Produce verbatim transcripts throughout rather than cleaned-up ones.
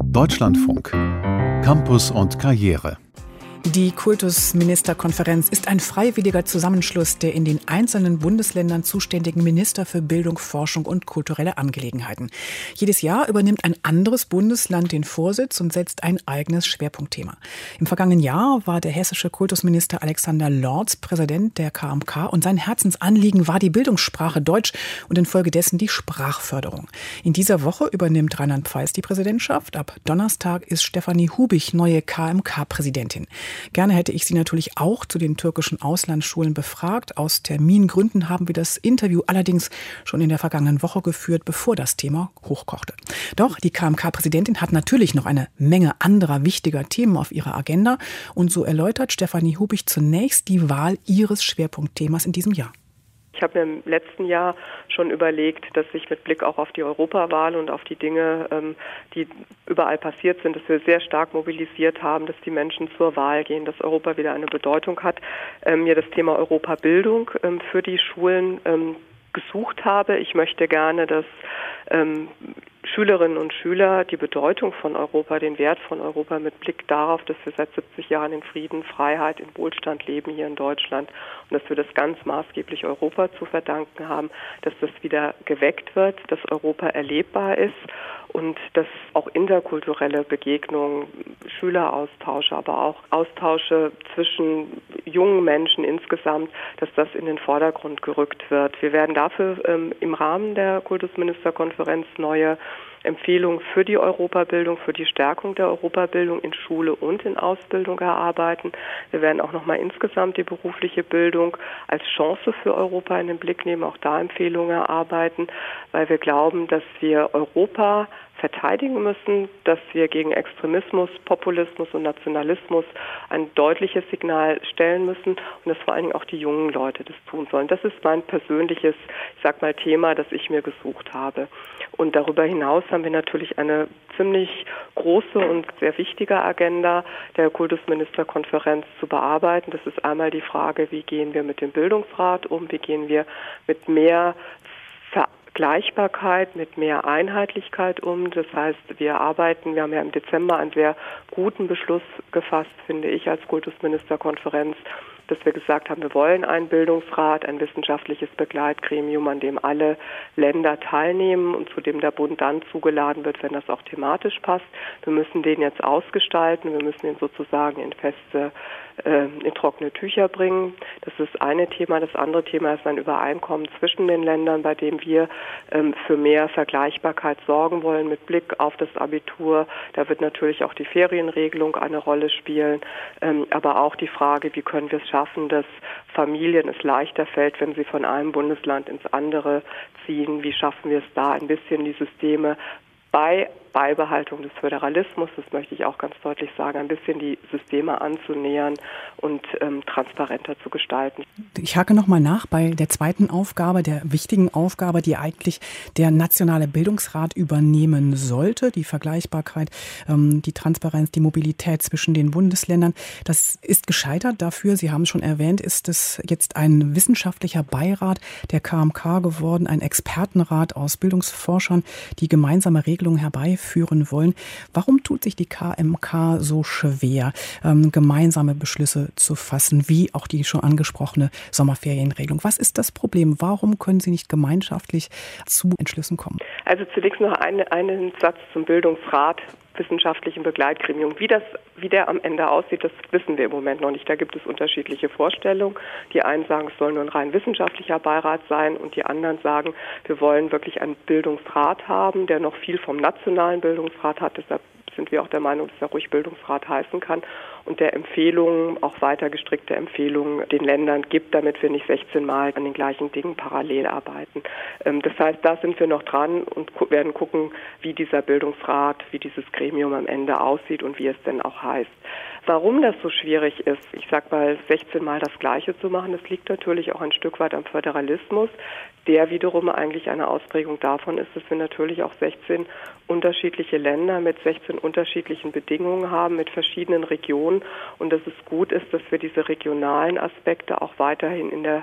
Deutschlandfunk. Campus und Karriere. Die Kultusministerkonferenz ist ein freiwilliger Zusammenschluss der in den einzelnen Bundesländern zuständigen Minister für Bildung, Forschung und kulturelle Angelegenheiten. Jedes Jahr übernimmt ein anderes Bundesland den Vorsitz und setzt ein eigenes Schwerpunktthema. Im vergangenen Jahr war der hessische Kultusminister Alexander Lorz Präsident der K M K und sein Herzensanliegen war die Bildungssprache Deutsch und infolgedessen die Sprachförderung. In dieser Woche übernimmt Rheinland-Pfalz die Präsidentschaft. Ab Donnerstag ist Stefanie Hubich neue K M K-Präsidentin. Gerne hätte ich sie natürlich auch zu den türkischen Auslandsschulen befragt. Aus Termingründen haben wir das Interview allerdings schon in der vergangenen Woche geführt, bevor das Thema hochkochte. Doch die K M K-Präsidentin hat natürlich noch eine Menge anderer wichtiger Themen auf ihrer Agenda. Und so erläutert Stefanie Hubich zunächst die Wahl ihres Schwerpunktthemas in diesem Jahr. Ich habe mir im letzten Jahr schon überlegt, dass ich mit Blick auch auf die Europawahl und auf die Dinge, die überall passiert sind, dass wir sehr stark mobilisiert haben, dass die Menschen zur Wahl gehen, dass Europa wieder eine Bedeutung hat, mir das Thema Europabildung für die Schulen gesucht habe. Ich möchte gerne, dass Schülerinnen und Schüler die Bedeutung von Europa, den Wert von Europa mit Blick darauf, dass wir seit siebzig Jahren in Frieden, Freiheit, in Wohlstand leben hier in Deutschland und dass wir das ganz maßgeblich Europa zu verdanken haben, dass das wieder geweckt wird, dass Europa erlebbar ist und dass auch interkulturelle Begegnungen, Schüleraustausche, aber auch Austausche zwischen jungen Menschen insgesamt, dass das in den Vordergrund gerückt wird. Wir werden dafür ähm, im Rahmen der Kultusministerkonferenz neue Empfehlungen für die Europabildung, für die Stärkung der Europabildung in Schule und in Ausbildung erarbeiten. Wir werden auch nochmal insgesamt die berufliche Bildung als Chance für Europa in den Blick nehmen, auch da Empfehlungen erarbeiten, weil wir glauben, dass wir Europa verteidigen müssen, dass wir gegen Extremismus, Populismus und Nationalismus ein deutliches Signal stellen müssen und dass vor allen Dingen auch die jungen Leute das tun sollen. Das ist mein persönliches, ich sag mal, Thema, das ich mir gesucht habe. Und darüber hinaus haben wir natürlich eine ziemlich große und sehr wichtige Agenda der Kultusministerkonferenz zu bearbeiten. Das ist einmal die Frage, wie gehen wir mit dem Bildungsrat um, wie gehen wir mit mehr Vergleichbarkeit, mit mehr Einheitlichkeit um. Das heißt, wir arbeiten, wir haben ja im Dezember einen sehr guten Beschluss gefasst, finde ich, als Kultusministerkonferenz, dass wir gesagt haben, wir wollen einen Bildungsrat, ein wissenschaftliches Begleitgremium, an dem alle Länder teilnehmen und zu dem der Bund dann zugeladen wird, wenn das auch thematisch passt. Wir müssen den jetzt ausgestalten, wir müssen ihn sozusagen in feste, äh, in trockene Tücher bringen. Das ist eine Thema. Das andere Thema ist ein Übereinkommen zwischen den Ländern, bei dem wir ähm, für mehr Vergleichbarkeit sorgen wollen mit Blick auf das Abitur. Da wird natürlich auch die Ferienregelung eine Rolle spielen, ähm, aber auch die Frage, wie können wir es schaffen, dass Familien es leichter fällt, wenn sie von einem Bundesland ins andere ziehen. Wie schaffen wir es da ein bisschen die Systeme bei Beibehaltung des Föderalismus, das möchte ich auch ganz deutlich sagen, ein bisschen die Systeme anzunähern und ähm, transparenter zu gestalten. Ich hake nochmal nach bei der zweiten Aufgabe, der wichtigen Aufgabe, die eigentlich der nationale Bildungsrat übernehmen sollte, die Vergleichbarkeit, ähm, die Transparenz, die Mobilität zwischen den Bundesländern. Das ist gescheitert. Dafür, Sie haben es schon erwähnt, ist es jetzt ein wissenschaftlicher Beirat der K M K geworden, ein Expertenrat aus Bildungsforschern, die gemeinsame Regelungen herbeiführen führen wollen. Warum tut sich die K M K so schwer, ähm, gemeinsame Beschlüsse zu fassen, wie auch die schon angesprochene Sommerferienregelung? Was ist das Problem? Warum können Sie nicht gemeinschaftlich zu Entschlüssen kommen? Also zunächst noch eine, einen Satz zum Bildungsrat, wissenschaftlichen Begleitgremium. Wie das, wie der am Ende aussieht, das wissen wir im Moment noch nicht. Da gibt es unterschiedliche Vorstellungen. Die einen sagen, es soll nur ein rein wissenschaftlicher Beirat sein und die anderen sagen, wir wollen wirklich einen Bildungsrat haben, der noch viel vom nationalen Bildungsrat hat. Deshalb sind wir auch der Meinung, dass er ruhig Bildungsrat heißen kann und der Empfehlungen, auch weiter gestrickte Empfehlungen den Ländern gibt, damit wir nicht sechzehn Mal an den gleichen Dingen parallel arbeiten. Das heißt, da sind wir noch dran und werden gucken, wie dieser Bildungsrat, wie dieses Gremium am Ende aussieht und wie es denn auch heißt. Warum das so schwierig ist, ich sag mal, sechzehn Mal das Gleiche zu machen, das liegt natürlich auch ein Stück weit am Föderalismus, der wiederum eigentlich eine Ausprägung davon ist, dass wir natürlich auch sechzehn unterschiedliche Länder mit sechzehn unterschiedlichen Bedingungen haben, mit verschiedenen Regionen und dass es gut ist, dass wir diese regionalen Aspekte auch weiterhin in der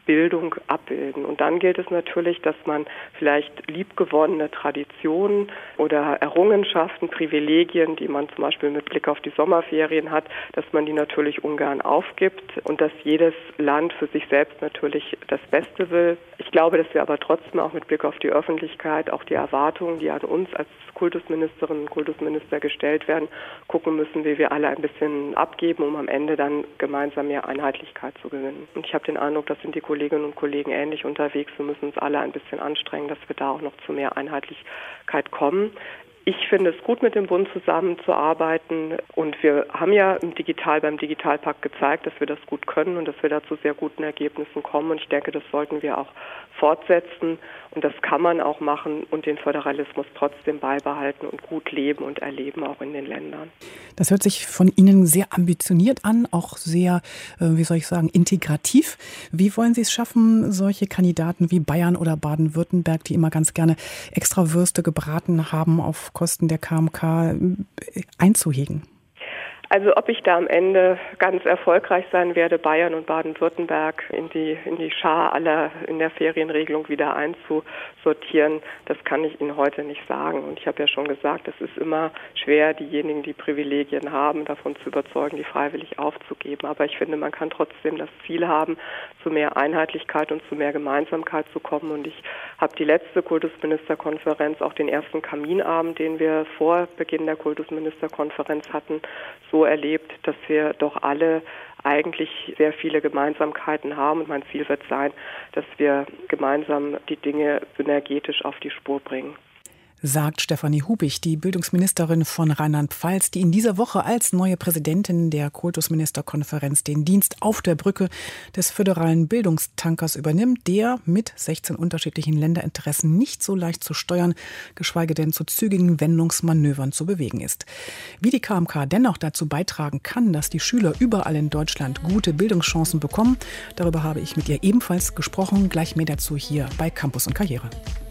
Bildung abbilden. Und dann gilt es natürlich, dass man vielleicht liebgewonnene Traditionen oder Errungenschaften, Privilegien, die man zum Beispiel mit Blick auf die Sommerferien hat, dass man die natürlich ungern aufgibt und dass jedes Land für sich selbst natürlich das Beste will. Ich glaube, dass wir aber trotzdem auch mit Blick auf die Öffentlichkeit, auch die Erwartungen, die an uns als Kultusministerinnen und Kultusminister gestellt werden, gucken müssen, wie wir alle ein bisschen abgeben, um am Ende dann gemeinsam mehr Einheitlichkeit zu gewinnen. Und ich habe den Eindruck, das sind die Kolleginnen und Kollegen ähnlich unterwegs. Wir müssen uns alle ein bisschen anstrengen, dass wir da auch noch zu mehr Einheitlichkeit kommen. Ich finde es gut, mit dem Bund zusammenzuarbeiten und wir haben ja im Digital, beim Digitalpakt gezeigt, dass wir das gut können und dass wir da zu sehr guten Ergebnissen kommen und ich denke, das sollten wir auch fortsetzen und das kann man auch machen und den Föderalismus trotzdem beibehalten und gut leben und erleben, auch in den Ländern. Das hört sich von Ihnen sehr ambitioniert an, auch sehr, wie soll ich sagen, integrativ. Wie wollen Sie es schaffen, solche Kandidaten wie Bayern oder Baden-Württemberg, die immer ganz gerne extra Würste gebraten haben auf Kosten der K M K, einzuhegen? Also ob ich da am Ende ganz erfolgreich sein werde, Bayern und Baden-Württemberg in die in die Schar aller in der Ferienregelung wieder einzusortieren, das kann ich Ihnen heute nicht sagen. Und ich habe ja schon gesagt, es ist immer schwer, diejenigen, die Privilegien haben, davon zu überzeugen, die freiwillig aufzugeben. Aber ich finde, man kann trotzdem das Ziel haben, zu mehr Einheitlichkeit und zu mehr Gemeinsamkeit zu kommen. Und ich habe die letzte Kultusministerkonferenz, auch den ersten Kaminabend, den wir vor Beginn der Kultusministerkonferenz hatten, so erlebt, dass wir doch alle eigentlich sehr viele Gemeinsamkeiten haben. Und mein Ziel wird sein, dass wir gemeinsam die Dinge synergetisch auf die Spur bringen. Sagt Stefanie Hubich, die Bildungsministerin von Rheinland-Pfalz, die in dieser Woche als neue Präsidentin der Kultusministerkonferenz den Dienst auf der Brücke des föderalen Bildungstankers übernimmt, der mit sechzehn unterschiedlichen Länderinteressen nicht so leicht zu steuern, geschweige denn zu zügigen Wendungsmanövern zu bewegen ist. Wie die K M K dennoch dazu beitragen kann, dass die Schüler überall in Deutschland gute Bildungschancen bekommen, darüber habe ich mit ihr ebenfalls gesprochen. Gleich mehr dazu hier bei Campus und Karriere.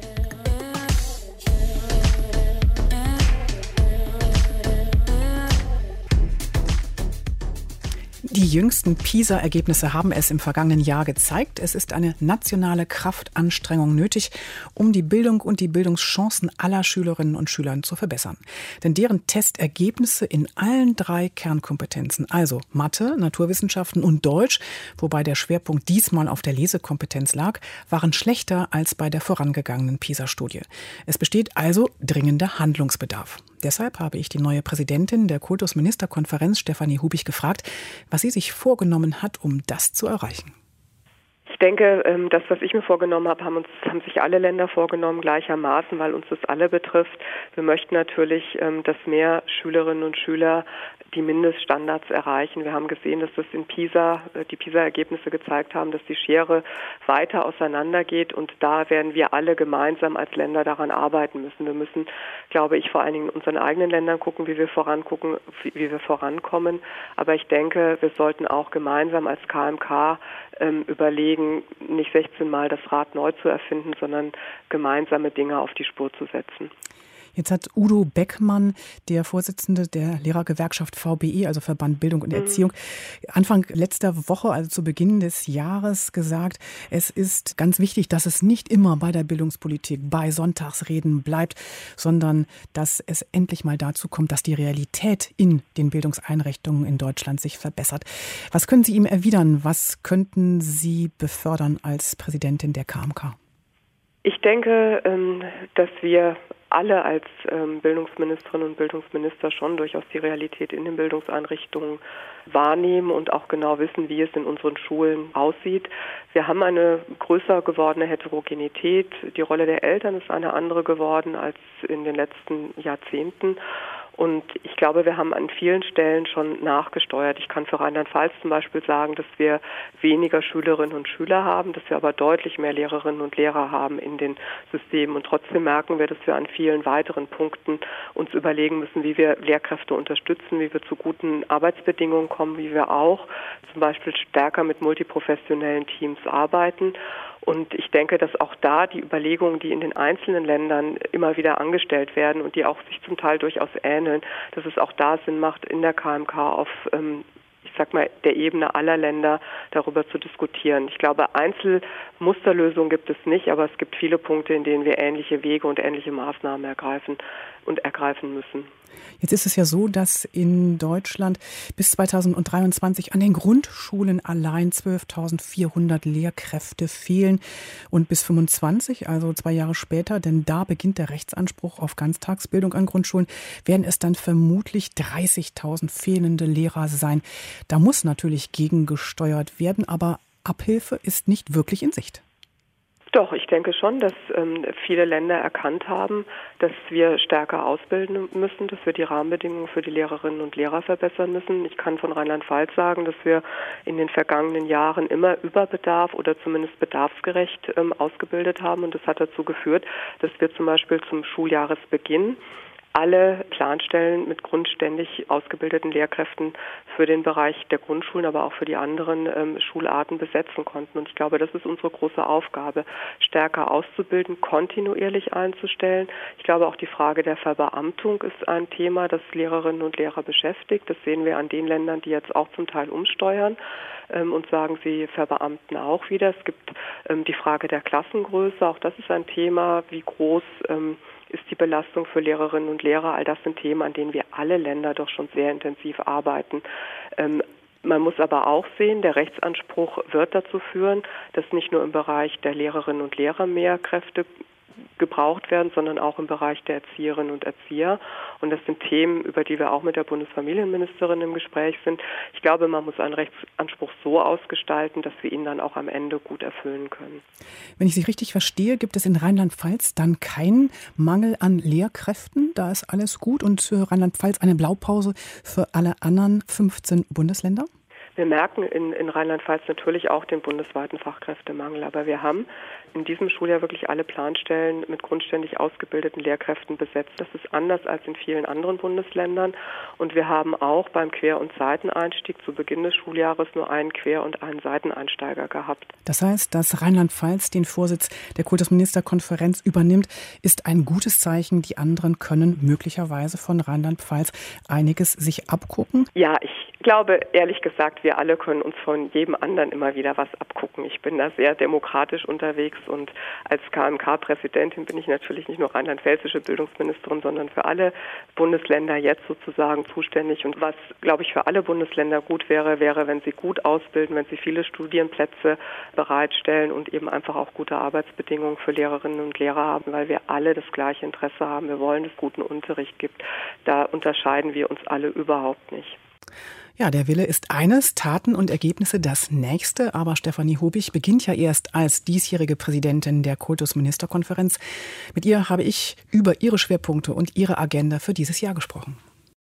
Die jüngsten PISA-Ergebnisse haben es im vergangenen Jahr gezeigt. Es ist eine nationale Kraftanstrengung nötig, um die Bildung und die Bildungschancen aller Schülerinnen und Schüler zu verbessern. Denn deren Testergebnisse in allen drei Kernkompetenzen, also Mathe, Naturwissenschaften und Deutsch, wobei der Schwerpunkt diesmal auf der Lesekompetenz lag, waren schlechter als bei der vorangegangenen PISA-Studie. Es besteht also dringender Handlungsbedarf. Deshalb habe ich die neue Präsidentin der Kultusministerkonferenz, Stefanie Hubich, gefragt, was sie sich vorgenommen hat, um das zu erreichen. Ich denke, das, was ich mir vorgenommen habe, haben uns, haben sich alle Länder vorgenommen gleichermaßen, weil uns das alle betrifft. Wir möchten natürlich, dass mehr Schülerinnen und Schüler die Mindeststandards erreichen. Wir haben gesehen, dass das in PISA, die PISA-Ergebnisse gezeigt haben, dass die Schere weiter auseinandergeht und da werden wir alle gemeinsam als Länder daran arbeiten müssen. Wir müssen, glaube ich, vor allen Dingen in unseren eigenen Ländern gucken, wie wir vorangucken, wie, wie wir vorankommen. Aber ich denke, wir sollten auch gemeinsam als K M K ähm, überlegen, nicht sechzehn Mal das Rad neu zu erfinden, sondern gemeinsame Dinge auf die Spur zu setzen. Jetzt hat Udo Beckmann, der Vorsitzende der Lehrergewerkschaft V B E, also Verband Bildung und Erziehung, Anfang letzter Woche, also zu Beginn des Jahres, gesagt, es ist ganz wichtig, dass es nicht immer bei der Bildungspolitik, bei Sonntagsreden bleibt, sondern dass es endlich mal dazu kommt, dass die Realität in den Bildungseinrichtungen in Deutschland sich verbessert. Was können Sie ihm erwidern? Was könnten Sie befördern als Präsidentin der K M K? Ich denke, dass wir alle als ähm, Bildungsministerinnen und Bildungsminister schon durchaus die Realität in den Bildungseinrichtungen wahrnehmen und auch genau wissen, wie es in unseren Schulen aussieht. Wir haben eine größer gewordene Heterogenität. Die Rolle der Eltern ist eine andere geworden als in den letzten Jahrzehnten. Und ich glaube, wir haben an vielen Stellen schon nachgesteuert. Ich kann für Rheinland-Pfalz zum Beispiel sagen, dass wir weniger Schülerinnen und Schüler haben, dass wir aber deutlich mehr Lehrerinnen und Lehrer haben in den Systemen. Und trotzdem merken wir, dass wir an vielen weiteren Punkten uns überlegen müssen, wie wir Lehrkräfte unterstützen, wie wir zu guten Arbeitsbedingungen kommen, wie wir auch zum Beispiel stärker mit multiprofessionellen Teams arbeiten. Und ich denke, dass auch da die Überlegungen, die in den einzelnen Ländern immer wieder angestellt werden und die auch sich zum Teil durchaus ähneln, dass es auch da Sinn macht, in der K M K auf, ähm, ich sag mal, der Ebene aller Länder darüber zu diskutieren. Ich glaube, Einzelmusterlösungen gibt es nicht, aber es gibt viele Punkte, in denen wir ähnliche Wege und ähnliche Maßnahmen ergreifen und ergreifen müssen. Jetzt ist es ja so, dass in Deutschland bis zweitausenddreiundzwanzig an den Grundschulen allein zwölftausendvierhundert Lehrkräfte fehlen und bis fünfundzwanzig, also zwei Jahre später, denn da beginnt der Rechtsanspruch auf Ganztagsbildung an Grundschulen, werden es dann vermutlich dreißigtausend fehlende Lehrer sein. Da muss natürlich gegengesteuert werden, aber Abhilfe ist nicht wirklich in Sicht. Doch, ich denke schon, dass ähm, viele Länder erkannt haben, dass wir stärker ausbilden müssen, dass wir die Rahmenbedingungen für die Lehrerinnen und Lehrer verbessern müssen. Ich kann von Rheinland-Pfalz sagen, dass wir in den vergangenen Jahren immer über Bedarf oder zumindest bedarfsgerecht ähm, ausgebildet haben. Und das hat dazu geführt, dass wir zum Beispiel zum Schuljahresbeginn alle Planstellen mit grundständig ausgebildeten Lehrkräften für den Bereich der Grundschulen, aber auch für die anderen ähm, Schularten besetzen konnten. Und ich glaube, das ist unsere große Aufgabe, stärker auszubilden, kontinuierlich einzustellen. Ich glaube, auch die Frage der Verbeamtung ist ein Thema, das Lehrerinnen und Lehrer beschäftigt. Das sehen wir an den Ländern, die jetzt auch zum Teil umsteuern ähm, und sagen, sie verbeamten auch wieder. Es gibt ähm, die Frage der Klassengröße. Auch das ist ein Thema, wie groß ähm, ist die Belastung für Lehrerinnen und Lehrer. All das sind Themen, an denen wir alle Länder doch schon sehr intensiv arbeiten. Ähm, man muss aber auch sehen, der Rechtsanspruch wird dazu führen, dass nicht nur im Bereich der Lehrerinnen und Lehrer mehr Kräfte gebraucht werden, sondern auch im Bereich der Erzieherinnen und Erzieher. Und das sind Themen, über die wir auch mit der Bundesfamilienministerin im Gespräch sind. Ich glaube, man muss einen Rechtsanspruch so ausgestalten, dass wir ihn dann auch am Ende gut erfüllen können. Wenn ich Sie richtig verstehe, gibt es in Rheinland-Pfalz dann keinen Mangel an Lehrkräften. Da ist alles gut und Rheinland-Pfalz eine Blaupause für alle anderen fünfzehn Bundesländer? Wir merken in, in Rheinland-Pfalz natürlich auch den bundesweiten Fachkräftemangel, aber wir haben in diesem Schuljahr wirklich alle Planstellen mit grundständig ausgebildeten Lehrkräften besetzt. Das ist anders als in vielen anderen Bundesländern und wir haben auch beim Quer- und Seiteneinstieg zu Beginn des Schuljahres nur einen Quer- und einen Seiteneinsteiger gehabt. Das heißt, dass Rheinland-Pfalz den Vorsitz der Kultusministerkonferenz übernimmt, ist ein gutes Zeichen. Die anderen können möglicherweise von Rheinland-Pfalz einiges sich abgucken. Ja, ich glaube, ehrlich gesagt, wir alle können uns von jedem anderen immer wieder was abgucken. Ich bin da sehr demokratisch unterwegs und als K M K-Präsidentin bin ich natürlich nicht nur rheinland-pfälzische Bildungsministerin, sondern für alle Bundesländer jetzt sozusagen zuständig. Und was, glaube ich, für alle Bundesländer gut wäre, wäre, wenn sie gut ausbilden, wenn sie viele Studienplätze bereitstellen und eben einfach auch gute Arbeitsbedingungen für Lehrerinnen und Lehrer haben, weil wir alle das gleiche Interesse haben. Wir wollen, dass es guten Unterricht gibt. Da unterscheiden wir uns alle überhaupt nicht. Ja, der Wille ist eines, Taten und Ergebnisse das nächste. Aber Stefanie Hobig beginnt ja erst als diesjährige Präsidentin der Kultusministerkonferenz. Mit ihr habe ich über ihre Schwerpunkte und ihre Agenda für dieses Jahr gesprochen.